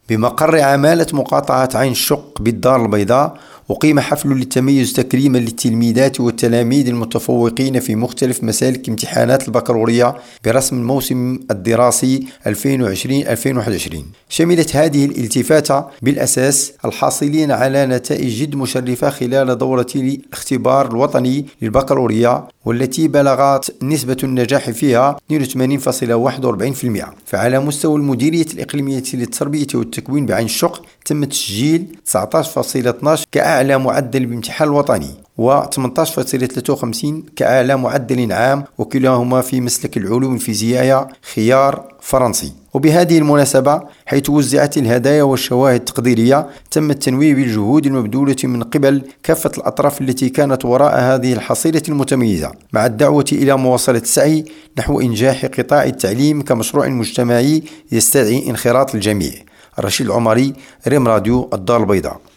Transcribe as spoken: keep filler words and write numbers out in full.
بمقر عمالة مقاطعة عين الشق بالدار البيضاء، أقيم حفل للتميز تكريما للتلميذات والتلاميذ المتفوقين في مختلف مسالك امتحانات البكالوريا برسم الموسم الدراسي ألفين وعشرين ألفين وواحد وعشرين. شملت هذه الالتفاتة بالأساس الحاصلين على نتائج جد مشرفة خلال دورة الاختبار الوطني للبكالوريا، والتي بلغت نسبة النجاح فيها اثنين وثمانين فاصلة واحد وأربعين بالمئة. فعلى مستوى المديرية الإقليمية للتربية والتكوين بعين الشق تم تسجيل تسعة عشر فاصلة اثنا عشر كأعلى معدل بامتحان الوطني، و ثمانية عشر فاصلة ثلاثة وخمسين كأعلى معدل عام، وكلاهما في مسلك العلوم الفيزيائية خيار فرنسي. وبهذه المناسبة، حيث وزعت الهدايا والشواهد التقديرية، تم التنويه بالجهود المبذولة من قبل كافة الأطراف التي كانت وراء هذه الحصيلة المتميزة، مع الدعوة إلى مواصلة السعي نحو إنجاح قطاع التعليم كمشروع مجتمعي يستدعي انخراط الجميع. رشيد العمري، ريم راديو، الدار البيضاء.